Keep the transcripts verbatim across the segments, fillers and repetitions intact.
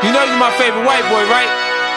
You know you my favorite white boy, right?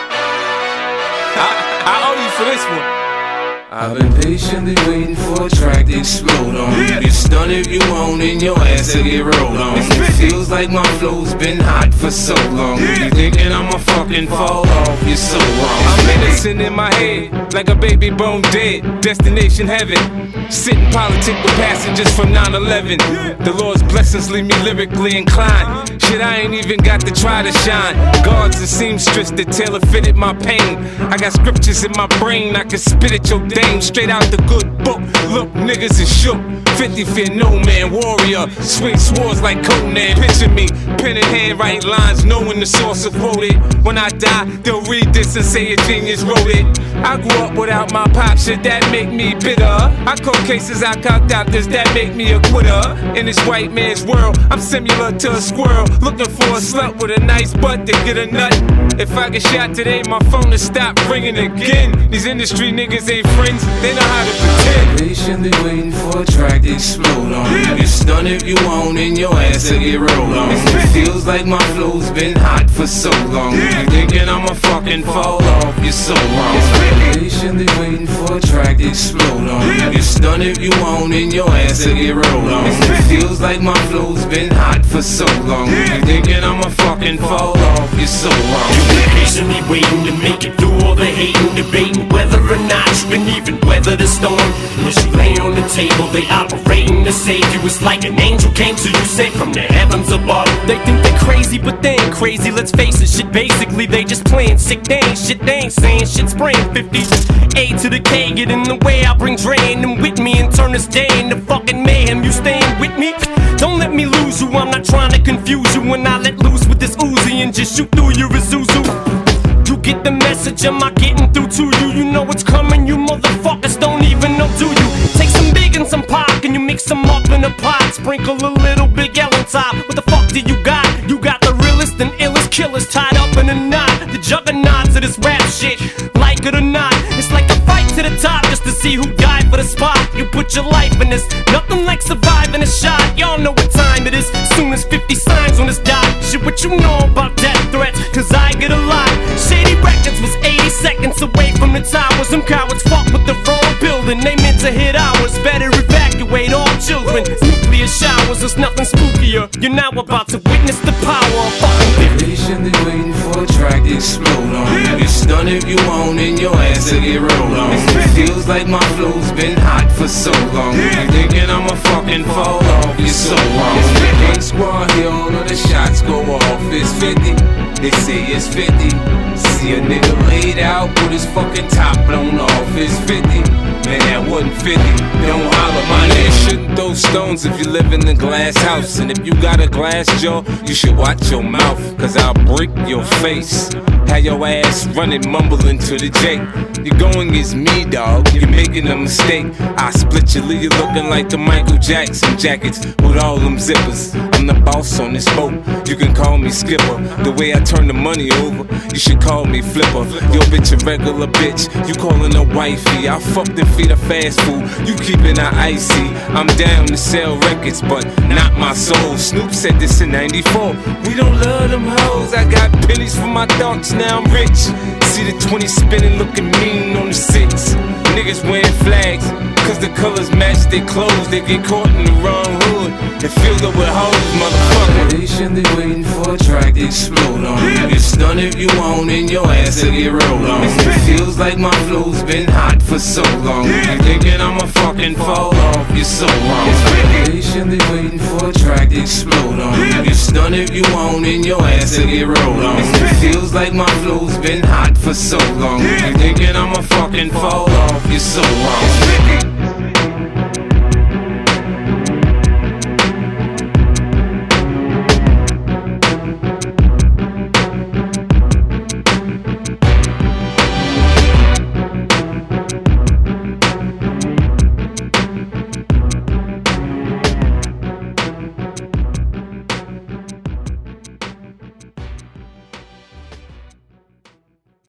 I, I owe you for this one. I've been patiently waiting for a track to explode on. You get stunned if you want and your ass to get rolled on. It feels like my flow's been hot for so long. You thinking I'ma fucking fall off, you're so wrong. I'm innocent in my head, like a baby bone dead. Destination heaven, sitting politic with passengers from nine eleven. The Lord's blessings leave me lyrically inclined. Shit, I ain't even got to try to shine. Guards and seamstress that tailor fitted my pain. I got scriptures in my brain, I can spit at your dame straight out the good book. Look, niggas is shook. fifty fear no man, warrior. Swing swords like Conan. Picture me, pen in hand, write lines, knowing the source of quoted. When I die, they'll read this and say a genius wrote it. I grew up without my pop, shit that make me bitter. I caught cases, I cocked out this, that make me a quitter. In this white man's world, I'm similar to a squirrel, looking for a slut with a nice butt to get a nut. If I get shot today, my phone will stop ringing again. These industry niggas ain't friends, they know how to pretend. Patiently waiting for a track to explode on. You get stunned if you want and your ass to get rolled on. It feels like my flow's been hot for so long. You thinking I'ma fucking fall off, you're so wrong. Patiently waiting for a track to explode on. You get stunned if you want and your ass to get rolled on. It feels like my flow's been hot for so long. You thinking I'ma fucking fall off, you're so wrong. You've been patiently waiting to make it through all the hating, debating whether or not you can even weather the storm. And as you lay on the table, they operating to save you. It's like an angel came to you, sent from the heavens above. They think they're crazy, but they ain't crazy, let's face it. Shit, basically, they just playing sick. They ain't shit, they ain't saying shit. Spraying fifty A to the K, get in the way, I bring drain them with me and turn this day into fucking mayhem. You staying with me? Don't let me lose you, I'm not trying to confuse you. When I let loose with this Uzi and just shoot through your Isuzu. You get the message, am I getting through to you? You know it's coming, you motherfuckers don't even know, do you? Take some big and some pop, and you mix them up in a pot. Sprinkle a little Big L on top. What the fuck do you got? You got the realest and illest killers tied up in a knot. The juggernauts of this rap shit, like it or not. It's like a fight to the top just to see who died for the spot. You put your life in this, nothing like surviving a shot. Y'all know what time it is, soon as fifty signs on this dot. Shit, what you know about death threats, cause I get a lot. Shady Records was eighty seconds away from the towers. Some cowards fuck with the wrong building, they meant to hit ours. Better evacuate all children, nuclear showers, there's nothing spookier. You're now about to witness the power of fucking fifty. Patiently waiting for a track to explode on. You get stunned if you want and your ass to get rolled on. It feels like my flow's been hot for so long. You thinking I'ma fucking fall off, you're so wrong. Gang squad here, all of the shots go off. It's fifty, they say it's fifty. See a nigga laid out with his fucking top blown off. It's fifty, man that wasn't fifty. Don't holler, my nigga. Shouldn't throw stones if you live in a glass house. And if you got a glass jaw, you should watch your mouth, cause I'll break your face. Have your ass running, mumbling to the J. You're going against me, dog, you're making a mistake. I split you, leave you looking like the Michael Jackson jackets with all them zippers. I'm the boss on this boat, you can call me skipper. The way I turn the money over, you should call me flipper. Yo bitch a regular bitch, you calling her wifey. I fucked and feed her fast food, you keeping her icy. I'm down to sell records, but not my soul. Snoop said this in ninety-four. We don't love them hoes, I got pennies for my thoughts, now I'm rich. See the twenty spinning, looking mean on the six. Niggas wearing flags, cause the colors match their clothes. They get caught in the wrong hood and filled up with hoes, motherfucker. Patiently waiting for a track to explode on. You get stunned if you want and your ass to get rolled on. It feels like my flow's been hot for so long. You thinking I'ma fucking fall off, you're so wrong. Patiently waiting for a track to explode on. You get stunned if you want and your ass to get rolled on. It feels like my flow's been hot for so long. You thinking I'ma fucking fall off, you're so wrong.